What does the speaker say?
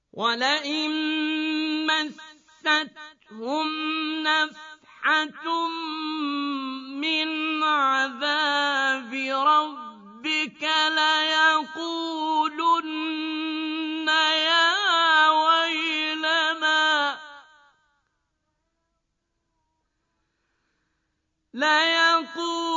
وَلَئِن مَّسَّتْهُمْ نَفْحَةٌ مِّنْ عَذَابِ رَبِّكَ لَيَقُولُنَّ يَا